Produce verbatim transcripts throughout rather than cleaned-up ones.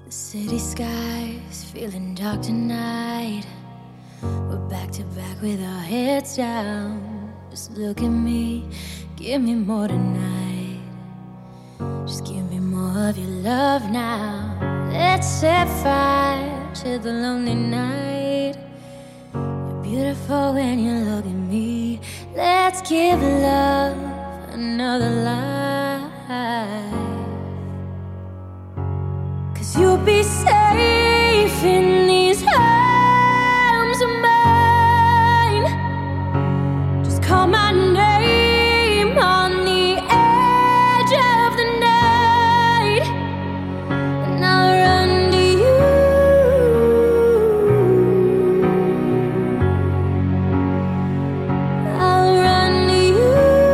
The city sky's feeling dark tonight. We're back to back with our heads down. Just look at me, give me more tonight. Just give me more of your love now. Let's set fire to the lonely night. You're beautiful when you look at me. Let's give love another life. Cause you'll be safe in these arms of mine. Just call my name on the edge of the night, and I'll run to you. I'll run to you.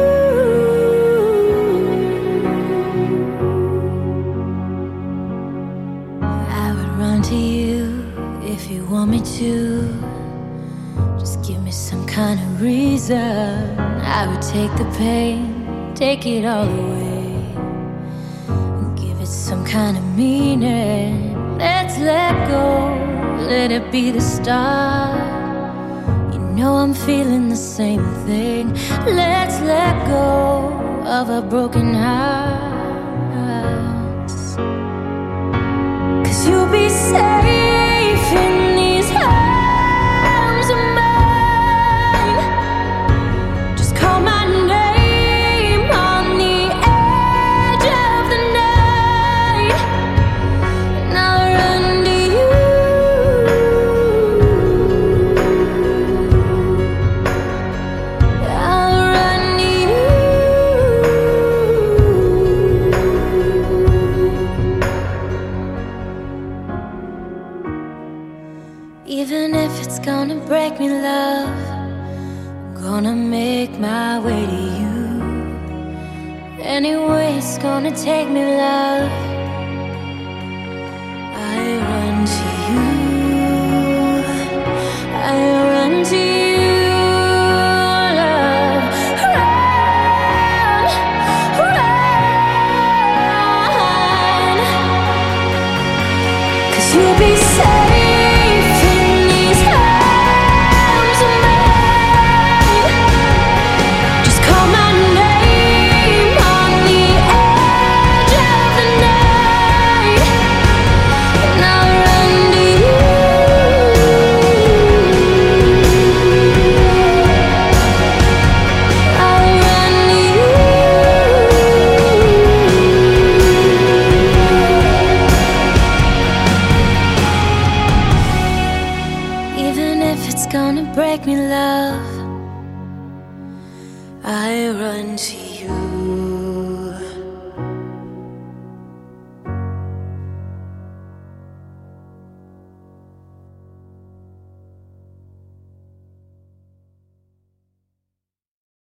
I would run to you if you want me to. Just give me some kind of reason. I would take the pain, take it all away, and give it some kind of meaning. Let's let go, let it be the start. You know I'm feeling the same thing. Let's let go of our broken hearts. Cause you'll be safe in these arms of mine. Just call my name on the edge of the night, and I'll run to you. I'll run to you. Even if it's gonna break me, love, I'm gonna make my way to you. Anyway it's gonna take me, love, I run to you. I run to you, love. Run, run. Cause you'll be safe. Even if it's gonna break me, love, I run to you.